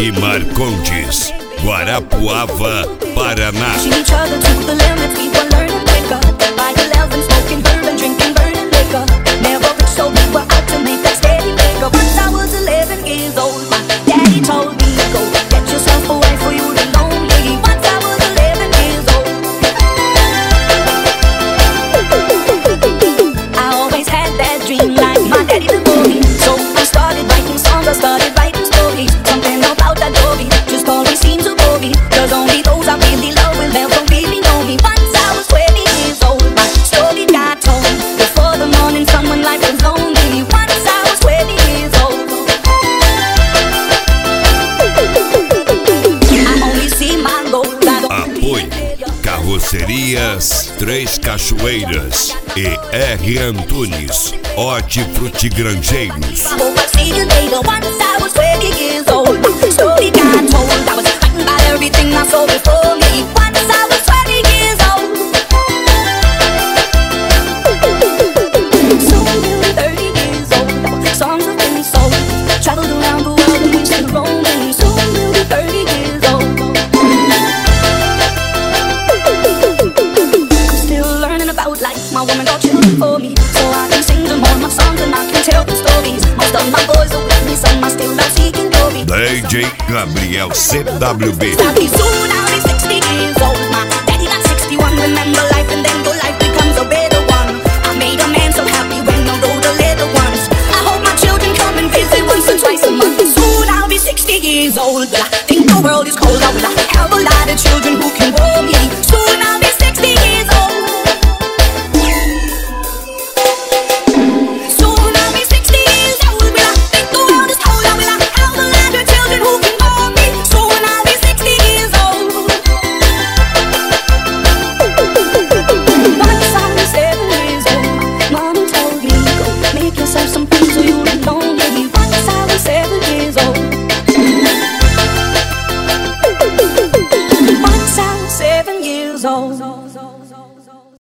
e Marcondes, Guarapuava, Paraná. Carrocerias Três Cachoeiras e R. Antunes, Hortifruti Grangeiros. My woman got children for me, so I can sing them all my songs and I can tell them stories. Most of my boys are with me, some are still out seeking glory. DJ Gabriel CWB. I'll be soon, I'll be 60 years old. My daddy got 61, remember life and then your life becomes a better one. I made a man so happy when I wrote the little ones. I hope my children come and visit once or twice a month. Soon I'll be 60 years old, but I think the world is